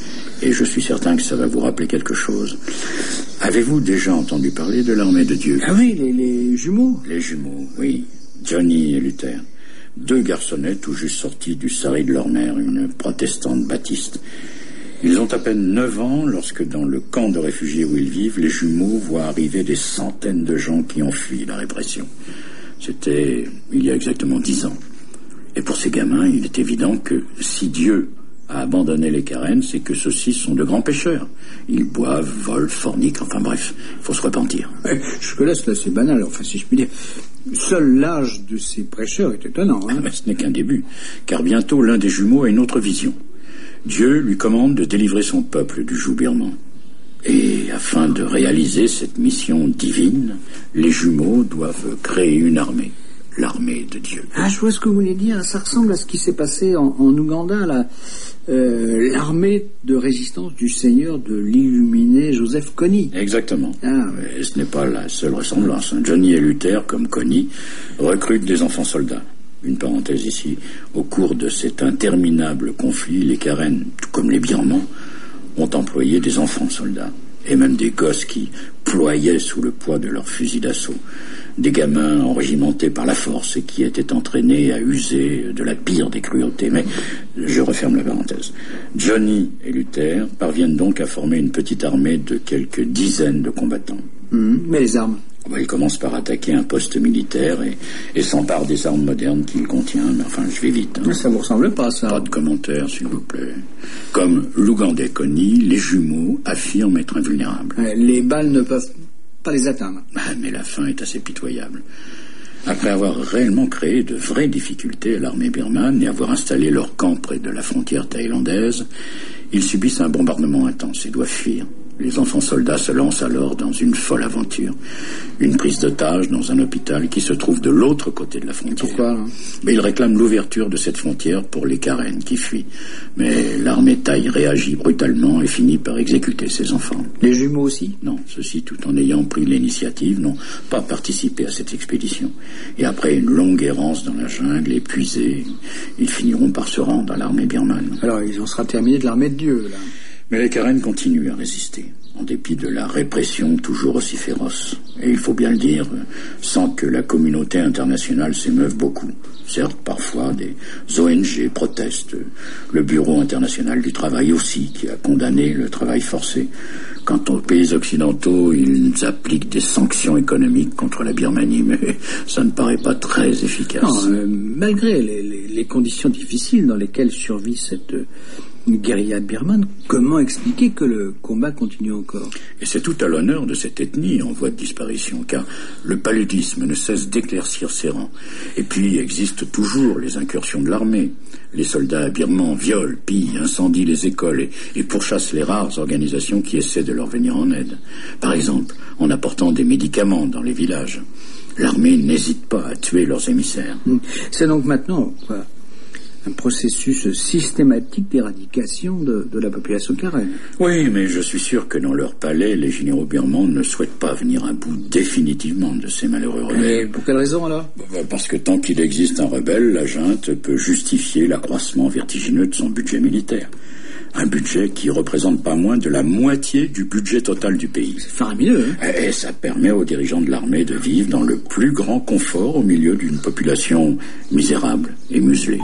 Et je suis certain que ça va vous rappeler quelque chose. Avez-vous déjà entendu parler de l'armée de Dieu? Ah oui, les, les jumeaux. Les jumeaux, oui. Johnny et Luther. Deux garçonnets tout juste sortis du sari de leur mère, une protestante baptiste. Ils ont à peine neuf ans lorsque, dans le camp de réfugiés où ils vivent, les jumeaux voient arriver des centaines de gens qui ont fui la répression. C'était il y a exactement dix ans. Et pour ces gamins, il est évident que si Dieu a abandonné les Karen, c'est que ceux-ci sont de grands pécheurs. Ils boivent, volent, forniquent, enfin bref, il faut se repentir. Ouais, jusque-là, c'est assez banal, enfin si je puis dire. Seul l'âge de ces prêcheurs est étonnant. Hein. Ah, mais ce n'est qu'un début, car bientôt l'un des jumeaux a une autre vision. Dieu lui commande de délivrer son peuple du joug birman. Et afin de réaliser cette mission divine, les jumeaux doivent créer une armée. L'armée de Dieu. Ah, je vois ce que vous voulez dire. Ça ressemble à ce qui s'est passé en, en Ouganda, là. Euh, l'armée de résistance du seigneur de l'illuminé Joseph Kony. Exactement. Ah. Et ce n'est pas la seule ressemblance. Johnny et Luther, comme Kony, recrutent des enfants soldats. Une parenthèse ici. Au cours de cet interminable conflit, les Karen, tout comme les Birmans, ont employé des enfants soldats. Et même des gosses qui ployaient sous le poids de leurs fusils d'assaut. Des gamins enrégimentés par la force et qui étaient entraînés à user de la pire des cruautés. Mais je referme la parenthèse. Johnny et Luther parviennent donc à former une petite armée de quelques dizaines de combattants. Mmh, mais les armes? Ils commencent par attaquer un poste militaire et, et s'emparent des armes modernes qu'il contient. Mais enfin, je vais vite. Hein. Ça vous ressemble pas, ça? Pas de commentaires, s'il vous plaît. Comme l'Ougandais Kony, les jumeaux affirment être invulnérables. Ouais, les balles ne peuvent pas les atteindre. Ah, mais la fin est assez pitoyable. Après avoir réellement créé de vraies difficultés à l'armée birmane et avoir installé leur camp près de la frontière thaïlandaise, ils subissent un bombardement intense et doivent fuir. Les enfants soldats se lancent alors dans une folle aventure. Une prise d'otage dans un hôpital qui se trouve de l'autre côté de la frontière. Pourquoi, hein? Mais ils réclament l'ouverture de cette frontière pour les Karen qui fuient. Mais l'armée thaï réagit brutalement et finit par exécuter ses enfants. Les jumeaux aussi? Non, ceux-ci, tout en ayant pris l'initiative, n'ont pas participé à cette expédition. Et après une longue errance dans la jungle, épuisés, ils finiront par se rendre à l'armée birmane. Alors, ils en sera terminé de l'armée de Dieu, là. Mais les Karen continuent à résister, en dépit de la répression toujours aussi féroce. Et il faut bien le dire, sans que la communauté internationale s'émeuve beaucoup. Certes, parfois, des O N G protestent. Le Bureau international du travail aussi, qui a condamné le travail forcé. Quant aux pays occidentaux, ils appliquent des sanctions économiques contre la Birmanie, mais ça ne paraît pas très efficace. Non, euh, malgré les, les, les conditions difficiles dans lesquelles survit cette guérilla birmane, comment expliquer que le combat continue encore? Et c'est tout à l'honneur de cette ethnie en voie de disparition, car le paludisme ne cesse d'éclaircir ses rangs. Et puis existent toujours les incursions de l'armée. Les soldats birmans violent, pillent, incendient les écoles et, et pourchassent les rares organisations qui essaient de leur venir en aide. Par exemple, en apportant des médicaments dans les villages. L'armée n'hésite pas à tuer leurs émissaires. C'est donc maintenant, quoi, un processus systématique d'éradication de, de la population karen. Oui, mais je suis sûr que dans leur palais, les généraux birmans ne souhaitent pas venir à bout définitivement de ces malheureux rebelles. Mais pour quelle raison alors? Parce que tant qu'il existe un rebelle, la junte peut justifier l'accroissement vertigineux de son budget militaire. Un budget qui représente pas moins de la moitié du budget total du pays. C'est faramineux, hein? Et ça permet aux dirigeants de l'armée de vivre dans le plus grand confort au milieu d'une population misérable et muselée.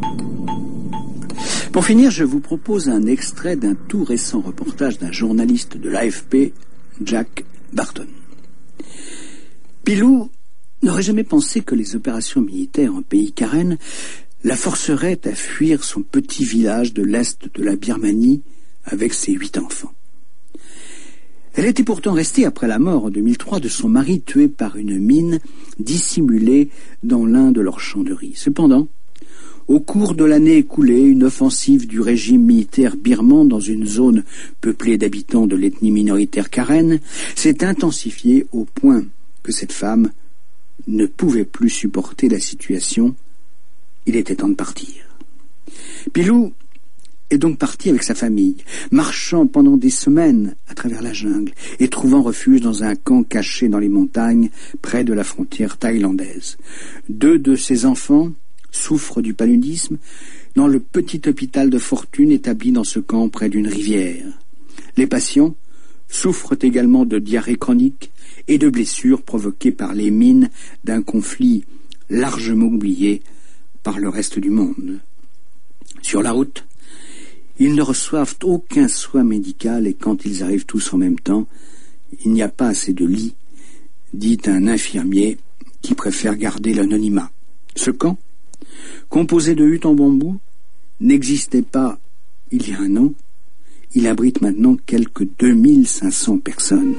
Pour finir, je vous propose un extrait d'un tout récent reportage d'un journaliste de l'A F P, Jack Barton. Pilou n'aurait jamais pensé que les opérations militaires en pays karen la forcerait à fuir son petit village de l'est de la Birmanie avec ses huit enfants. Elle était pourtant restée après la mort en deux mille trois de son mari tué par une mine dissimulée dans l'un de leurs champs de riz. Cependant, au cours de l'année écoulée, une offensive du régime militaire birman dans une zone peuplée d'habitants de l'ethnie minoritaire karen s'est intensifiée au point que cette femme ne pouvait plus supporter la situation. Il était temps de partir. Pilou est donc parti avec sa famille, marchant pendant des semaines à travers la jungle et trouvant refuge dans un camp caché dans les montagnes près de la frontière thaïlandaise. Deux de ses enfants souffrent du paludisme dans le petit hôpital de fortune établi dans ce camp près d'une rivière. Les patients souffrent également de diarrhée chronique et de blessures provoquées par les mines d'un conflit largement oublié par le reste du monde. Sur la route, ils ne reçoivent aucun soin médical et quand ils arrivent tous en même temps, il n'y a pas assez de lits, dit un infirmier qui préfère garder l'anonymat. Ce camp, composé de huttes en bambou, n'existait pas il y a un an. Il abrite maintenant quelques deux mille cinq cents personnes.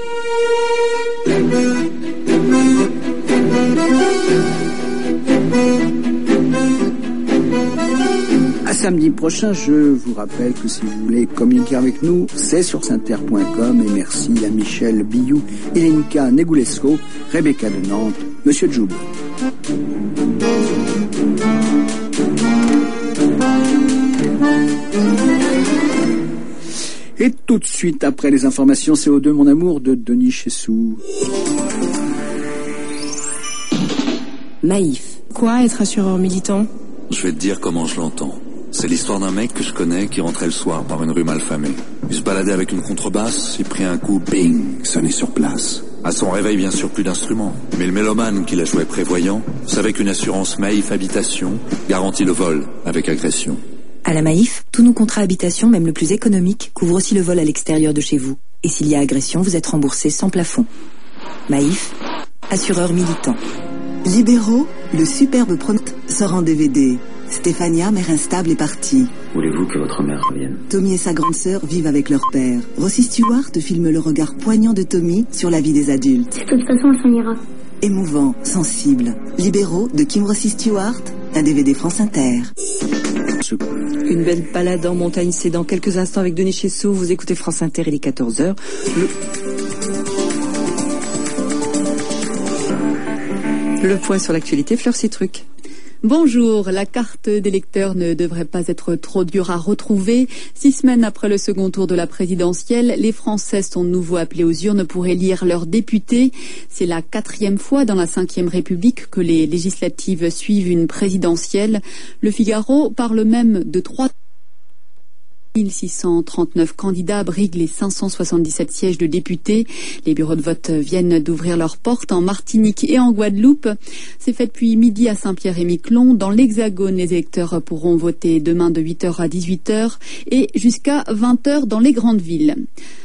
À samedi prochain, je vous rappelle que si vous voulez communiquer avec nous, c'est sur sainter point com et merci à Michel Billou, Elenka Negulesco, Rebecca de Nantes, Monsieur Djoub. Et tout de suite après les informations C O deux, mon amour, de Denis Chessou. Maïf. Quoi, être assureur militant? Je vais te dire comment je l'entends. C'est l'histoire d'un mec que je connais qui rentrait le soir par une rue malfamée. Il se baladait avec une contrebasse, il prit un coup, bing, sonné sur place. À son réveil, bien sûr, plus d'instruments. Mais le mélomane qui la jouait prévoyant savait qu'une assurance Maïf Habitation garantit le vol avec agression. À la Maïf, tous nos contrats habitation, même le plus économique, couvrent aussi le vol à l'extérieur de chez vous. Et s'il y a agression, vous êtes remboursé sans plafond. Maïf, assureur militant. Libéraux, le superbe pronom sort en D V D. Stéphania, mère instable, est partie. Voulez-vous que votre mère revienne? Tommy et sa grande sœur vivent avec leur père. Rossi Stewart filme le regard poignant de Tommy sur la vie des adultes. De toute façon, elle s'en ira. Émouvant, sensible. Libéraux de Kim Rossi Stewart, un D V D France Inter. Une belle balade en montagne, c'est dans quelques instants avec Denis Chessou. Vous écoutez France Inter, il est quatorze heures. Le... Le point sur l'actualité, Fleur Citruc. Bonjour, la carte d'électeur ne devrait pas être trop dure à retrouver. Six semaines après le second tour de la présidentielle, les Français sont de nouveau appelés aux urnes pour élire leurs députés. C'est la quatrième fois dans la cinquième République que les législatives suivent une présidentielle. Le Figaro parle même de trois mille six cent trente-neuf candidats briguent les cinq cent soixante-dix-sept sièges de députés. Les bureaux de vote viennent d'ouvrir leurs portes en Martinique et en Guadeloupe. C'est fait depuis midi à Saint-Pierre-et-Miquelon. Dans l'Hexagone, les électeurs pourront voter demain de huit heures à dix-huit heures et jusqu'à vingt heures dans les grandes villes.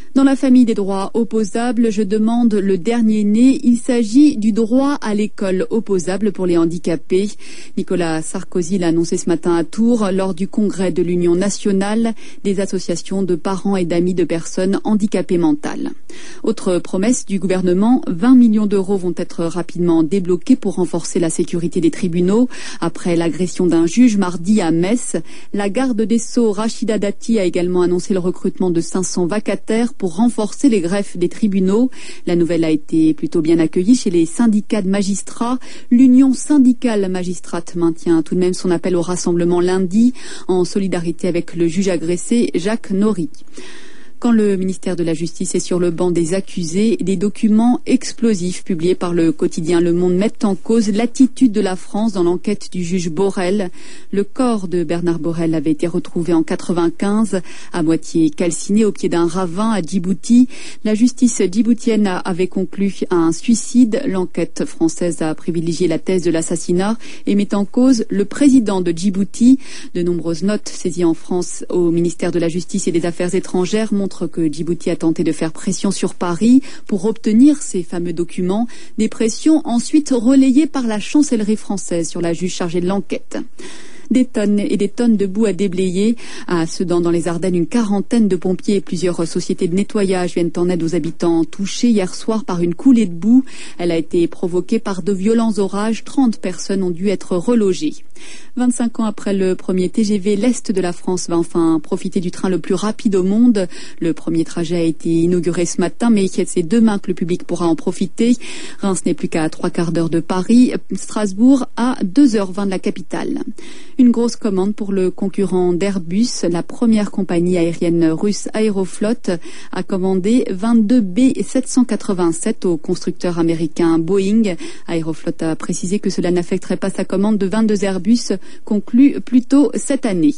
Dans la famille des droits opposables, je demande le dernier né. Il s'agit du droit à l'école opposable pour les handicapés. Nicolas Sarkozy l'a annoncé ce matin à Tours lors du congrès de l'Union nationale des associations de parents et d'amis de personnes handicapées mentales. Autre promesse du gouvernement, vingt millions d'euros vont être rapidement débloqués pour renforcer la sécurité des tribunaux. Après l'agression d'un juge mardi à Metz, la garde des Sceaux, Rachida Dati, a également annoncé le recrutement de cinq cents vacataires pour renforcer les greffes des tribunaux. La nouvelle a été plutôt bien accueillie chez les syndicats de magistrats. L'Union syndicale magistrate maintient tout de même son appel au rassemblement lundi en solidarité avec le juge agressé Jacques Nory. Quand le ministère de la Justice est sur le banc des accusés, des documents explosifs publiés par le quotidien Le Monde mettent en cause l'attitude de la France dans l'enquête du juge Borrell. Le corps de Bernard Borrell avait été retrouvé en quatre-vingt-quinze, à moitié calciné au pied d'un ravin à Djibouti. La justice djiboutienne avait conclu à un suicide. L'enquête française a privilégié la thèse de l'assassinat et met en cause le président de Djibouti. De nombreuses notes saisies en France au ministère de la Justice et des Affaires étrangères montrent que Djibouti a tenté de faire pression sur Paris pour obtenir ces fameux documents, des pressions ensuite relayées par la chancellerie française sur la juge chargée de l'enquête. Des tonnes et des tonnes de boue à déblayer. À Sedan, dans les Ardennes, une quarantaine de pompiers et plusieurs sociétés de nettoyage viennent en aide aux habitants touchés hier soir par une coulée de boue. Elle a été provoquée par de violents orages. trente personnes ont dû être relogées. vingt-cinq ans après le premier T G V, l'Est de la France va enfin profiter du train le plus rapide au monde. Le premier trajet a été inauguré ce matin, mais c'est demain que le public pourra en profiter. Reims n'est plus qu'à trois quarts d'heure de Paris, Strasbourg à deux heures vingt de la capitale. Une grosse commande pour le concurrent d'Airbus. La première compagnie aérienne russe Aeroflot a commandé vingt-deux B sept cent quatre-vingt-sept au constructeur américain Boeing. Aeroflot a précisé que cela n'affecterait pas sa commande de vingt-deux Airbus conclus plus tôt cette année.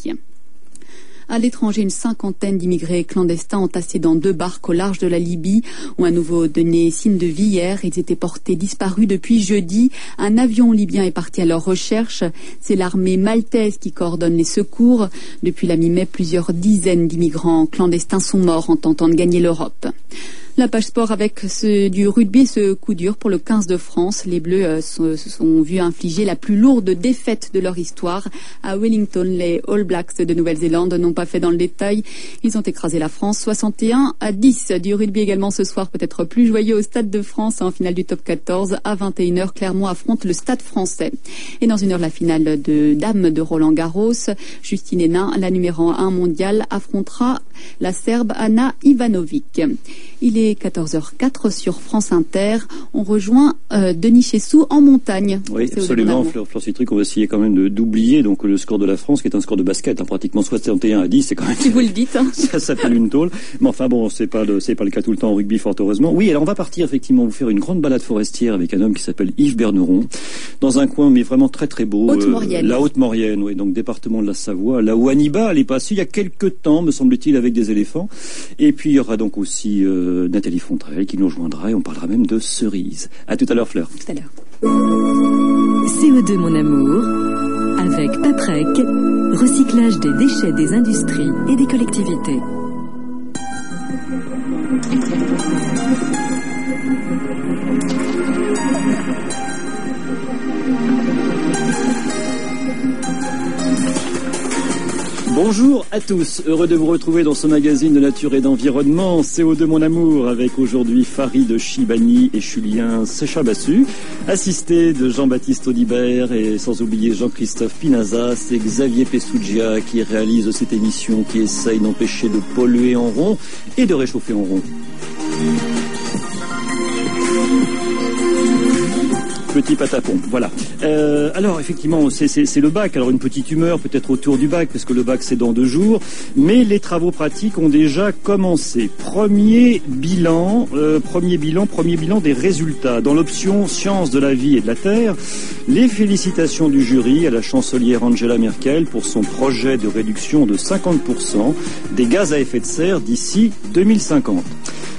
À l'étranger, une cinquantaine d'immigrés clandestins entassés dans deux barques au large de la Libye ont à nouveau donné signe de vie hier. Ils étaient portés disparus depuis jeudi. Un avion libyen est parti à leur recherche. C'est l'armée maltaise qui coordonne les secours. Depuis la mi-mai, plusieurs dizaines d'immigrants clandestins sont morts en tentant de gagner l'Europe. La page sport avec ce, du rugby, ce coup dur pour le quinze de France. Les Bleus euh, se sont vus infliger la plus lourde défaite de leur histoire à Wellington. Les All Blacks de Nouvelle-Zélande n'ont pas fait dans le détail. Ils ont écrasé la France soixante et un à dix. Du rugby également ce soir, peut-être plus joyeux au Stade de France en finale du top quatorze. À vingt et une heures, Clermont affronte le Stade français. Et dans une heure, la finale de dames de Roland Garros. Justine Hénin, la numéro un mondiale, affrontera la Serbe Ana Ivanovic. Il est quatorze heures quatre sur France Inter. On rejoint euh, Denis Chessou en montagne. Oui, absolument. Fleur, Fleur Citric, on va essayer quand même de, d'oublier donc le score de la France, qui est un score de basket, hein, pratiquement soixante et un à dix. C'est quand même. Si vous le dites. Hein. Ça s'appelle une tôle. Mais enfin bon, c'est pas le, c'est pas le cas tout le temps en rugby, fort heureusement. Oui, alors on va partir effectivement vous faire une grande balade forestière avec un homme qui s'appelle Yves Berneron, dans un coin mais vraiment très très beau. Haute-Maurienne. Euh, la Haute-Maurienne, oui, donc département de la Savoie, là où Hannibal est passé il y a quelques temps, me semble-t-il, avec des éléphants. Et puis il y aura donc aussi euh, Nathalie Fontrelle qui nous rejoindra et on parlera même de cerises. À tout à l'heure, Fleur. Tout à l'heure. C O deux, mon amour, avec Paprec, recyclage des déchets des industries et des collectivités. Bonjour à tous, heureux de vous retrouver dans ce magazine de nature et d'environnement, C O deux mon amour, avec aujourd'hui Farid Chibani et Julien Sechabassu, assisté de Jean-Baptiste Audibert et sans oublier Jean-Christophe Pinaza. C'est Xavier Pessugia qui réalise cette émission, qui essaye d'empêcher de polluer en rond et de réchauffer en rond. Petit patapon, voilà. Euh, alors effectivement, c'est, c'est, c'est le bac. Alors une petite humeur peut-être autour du bac, parce que le bac c'est dans deux jours. Mais les travaux pratiques ont déjà commencé. Premier bilan, euh, premier bilan, premier bilan des résultats. Dans l'option Sciences de la vie et de la terre, les félicitations du jury à la chancelière Angela Merkel pour son projet de réduction de cinquante pour cent des gaz à effet de serre d'ici deux mille cinquante.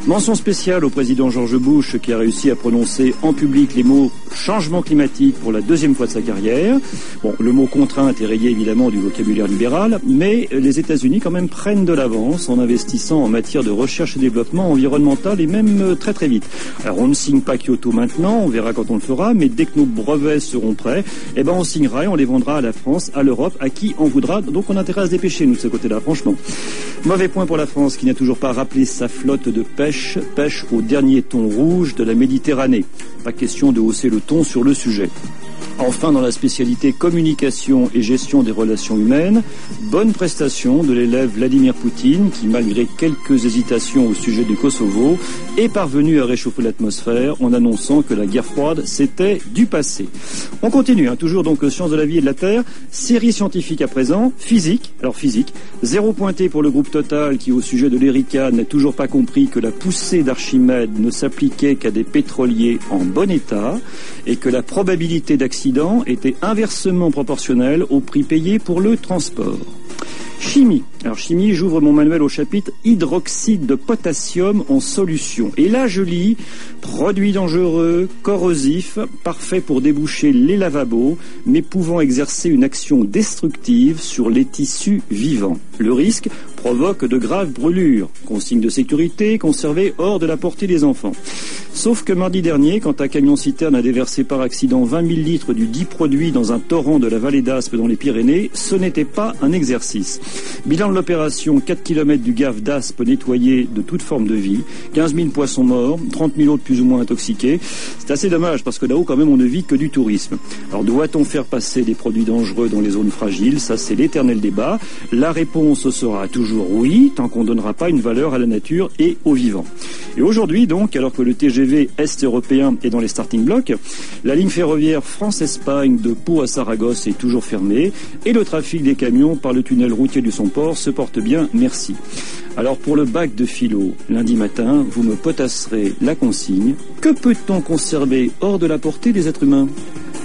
Mention spéciale au président George Bush qui a réussi à prononcer en public les mots changement climatique pour la deuxième fois de sa carrière. Bon, le mot contrainte est rayé évidemment du vocabulaire libéral, mais les États-Unis quand même prennent de l'avance en investissant en matière de recherche et développement environnemental et même très très vite. Alors on ne signe pas Kyoto maintenant, on verra quand on le fera, mais dès que nos brevets seront prêts, eh ben on signera et on les vendra à la France, à l'Europe, à qui on voudra. Donc on a intérêt à se dépêcher nous de ce côté-là, franchement. Mauvais point pour la France qui n'a toujours pas rappelé sa flotte de pêche, pêche au dernier thon rouge de la Méditerranée. Pas question de hausser le ton sur le sujet. Enfin, dans la spécialité communication et gestion des relations humaines, bonne prestation de l'élève Vladimir Poutine qui, malgré quelques hésitations au sujet du Kosovo, est parvenu à réchauffer l'atmosphère en annonçant que la guerre froide, c'était du passé. On continue, hein, toujours donc sciences de la vie et de la Terre, série scientifique à présent, physique, alors physique, zéro pointé pour le groupe Total qui, au sujet de l'Erika, n'a toujours pas compris que la poussée d'Archimède ne s'appliquait qu'à des pétroliers en bon état et que la probabilité d'accident était inversement proportionnelle au prix payé pour le transport. Chimie. Alors chimie, j'ouvre mon manuel au chapitre hydroxyde de potassium en solution. Et là, je lis produit dangereux, corrosif, parfait pour déboucher les lavabos, mais pouvant exercer une action destructive sur les tissus vivants. Le risque provoque de graves brûlures. Consigne de sécurité, conservée hors de la portée des enfants. Sauf que mardi dernier, quand un camion-citerne a déversé par accident vingt mille litres du dit produit dans un torrent de la vallée d'Aspe dans les Pyrénées, ce n'était pas un exercice. Bilan de l'opération, quatre kilomètres du gave d'Aspe nettoyé de toute forme de vie, quinze mille poissons morts, trente mille autres plus ou moins intoxiqués. C'est assez dommage parce que là-haut, quand même, on ne vit que du tourisme. Alors, doit-on faire passer des produits dangereux dans les zones fragiles? Ça, c'est l'éternel débat. La réponse sera toujours oui, tant qu'on ne donnera pas une valeur à la nature et aux vivants. Et aujourd'hui, donc, alors que le T G V est-européen est dans les starting blocks, la ligne ferroviaire France-Espagne de Pau à Saragosse est toujours fermée et le trafic des camions par le tunnel routier du Somport se porte bien, merci. Alors pour le bac de philo, lundi matin, vous me potasserez la consigne. Que peut-on conserver hors de la portée des êtres humains ?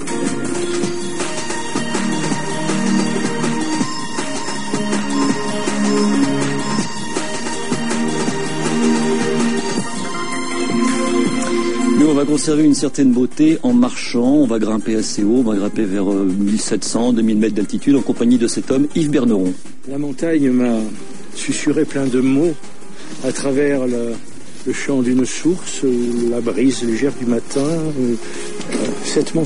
On va conserver une certaine beauté en marchant, on va grimper assez haut, on va grimper vers mille sept cents, deux mille mètres d'altitude en compagnie de cet homme, Yves Berneron. La montagne m'a susurré plein de mots à travers le, le chant d'une source, la brise légère du matin. Cette montagne